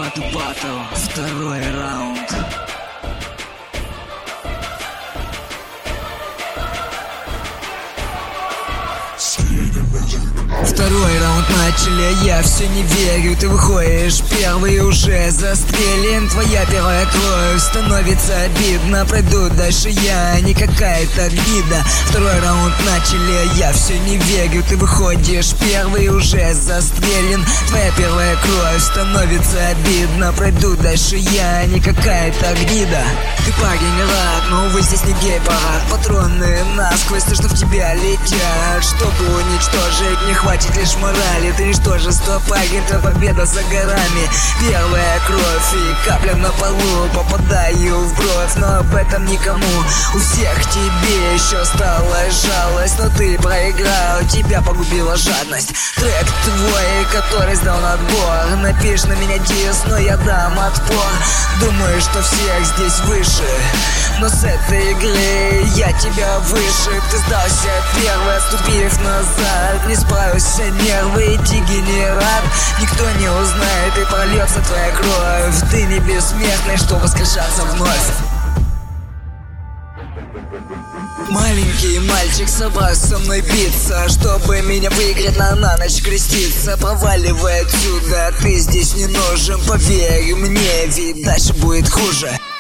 Батл, второй раунд. Второй раунд начали, я все не верю. Ты выходишь первый, уже застрелен. Твоя первая кровь, становится обидно. Пройду дальше я, не какая-то гнида. Второй раунд начали, я все не верю. Ты выходишь первый, уже застрелен. Твоя первая кровь, становится обидно. Пройду дальше я, не какая-то гнида. Ты парень рад, но увы, здесь не гей-парад. Патроны насквозь, то, что в тебя летят. Чтобы уничтожить, не хватит лишь морали. Ты ничтожество, парень, твоя победа за горами. Первая кровь и капля на полу. Попадаю в бровь, но об этом никому. У всех тебе еще осталась жалость, но ты проиграл, тебя погубила жадность. Трек твой, который сдал на отбор. Напишешь на меня дис, но я дам отпор. Думаю, что всех здесь выше, но с этой игры я тебя выше. Ты сдался первый, отступив назад. Не справился, нервы, дегенерат. Никто не узнает, и прольется твоя кровь. Ты не бессмертный, что воскрешаться вновь. Маленький мальчик собрался со мной биться, чтобы меня выиграть, на ночь креститься. Проваливай отсюда, ты здесь не нужен, поверь мне, ведь дальше будет хуже.